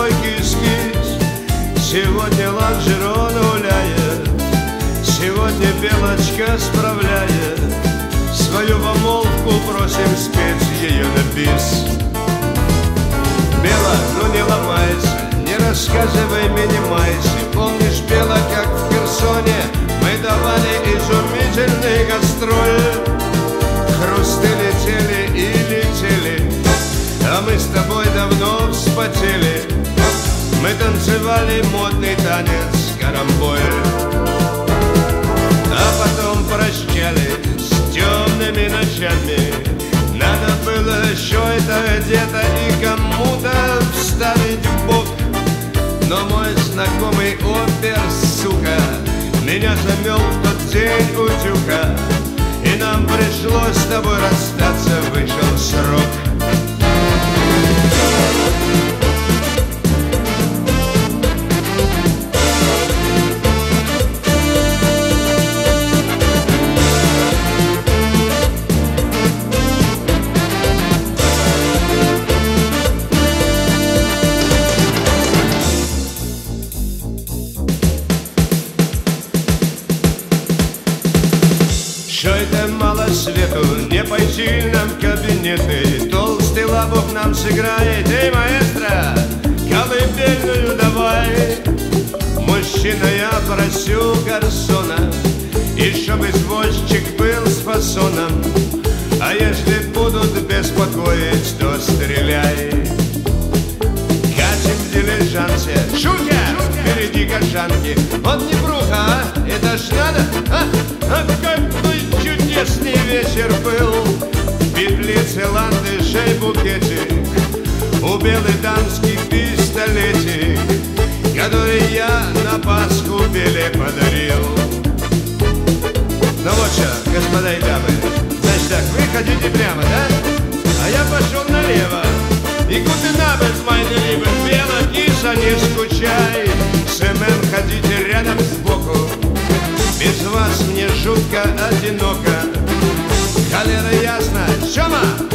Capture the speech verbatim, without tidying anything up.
твой кис-кис. Сегодня лонжерон гуляет, сегодня белочка справляет. Свою помолвку просим спеть ее на бис. Бела, ну не ломайся, не рассказывай, не майся. Помнишь, Бела, как в Херсоне мы давали изумительные гастроли? Хрусты летели и летели, а мы с тобой давно вспотели. Мы танцевали модный танец карамболь, а потом прощались с темными ночами. Надо было еще это где-то и кому-то вставить в бок. Но мой знакомый опер, сука, меня замел в тот день утюга, и нам пришлось с тобой расстаться, вышел срок. Что это мало свету, не пойти нам в кабинеты. Толстый лобок нам сыграет, эй, маэстро, колыбельную давай. Мужчина, я просю гарсона, и чтоб извозчик был с фасоном. А если будут беспокоить, то стреляй. Катим в дилижансе, Шука, впереди кашанки. Вот не бруха, а? Это ж надо, а? А какой чудесный вечер был. В петлице ландышей букетик, у белый дамский пистолетик, который я на Пасху Беле подарил. Ну вот что, господа и дамы, значит так, вы хотите прямо, да? А я пошел налево. И guten Abend, meine lieben Бела, Киса, не скучай. С ММ ходите рядом сбоку, без вас мне жутко одиноко. Холера ясно, Сёма!